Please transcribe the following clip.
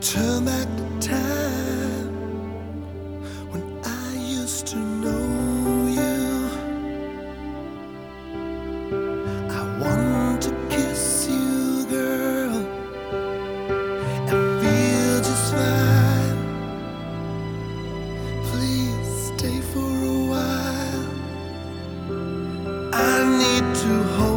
Turn back the time when I used to know you. I want to kiss you, girl, and feel just fine. Please stay for a while. I need to hold